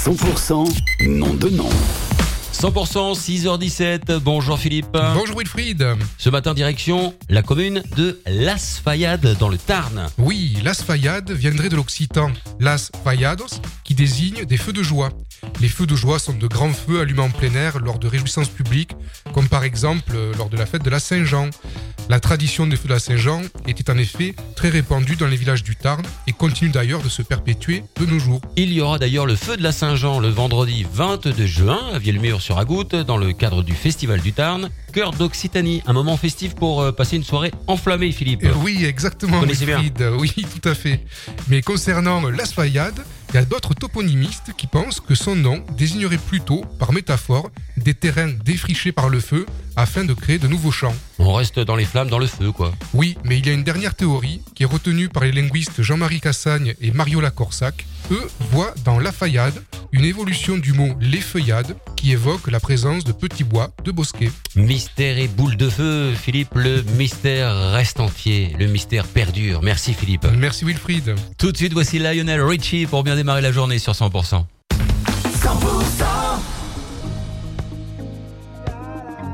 100% nom de nom. 100%, 6h17. Bonjour Philippe. Bonjour Wilfried. Ce matin, direction la commune de Las Fayades dans le Tarn. Oui, Las Fayades viendrait de l'occitan Las Fayados, qui désigne des feux de joie. Les feux de joie sont de grands feux allumés en plein air lors de réjouissances publiques, comme par exemple lors de la fête de la Saint-Jean. La tradition des feux de la Saint-Jean était en effet très répandue dans les villages du Tarn et continue d'ailleurs de se perpétuer de nos jours. Il y aura d'ailleurs le feu de la Saint-Jean le vendredi 22 juin à Vielmur-sur-Agout dans le cadre du Festival du Tarn. Cœur d'Occitanie, un moment festif pour passer une soirée enflammée, Philippe. Oui, exactement, Vous connaissez Wilfried. Oui, tout à fait. Mais concernant Las Fayades, il y a d'autres toponymistes qui pensent que son nom désignerait plutôt, par métaphore, des terrains défrichés par le feu afin de créer de nouveaux champs. On reste dans les flammes, dans le feu, quoi. Oui, mais il y a une dernière théorie qui est retenue par les linguistes Jean-Marie Cassagne et Mariola Corsac. Eux voient dans la Fayade une évolution du mot l'effeuillade qui évoque la présence de petits bois de bosquets. Mystère et boule de feu, Philippe, le mystère reste entier, le mystère perdure. Merci Philippe. Merci Wilfried. Tout de suite, voici Lionel Richie pour bien démarrer la journée sur 100%. 100%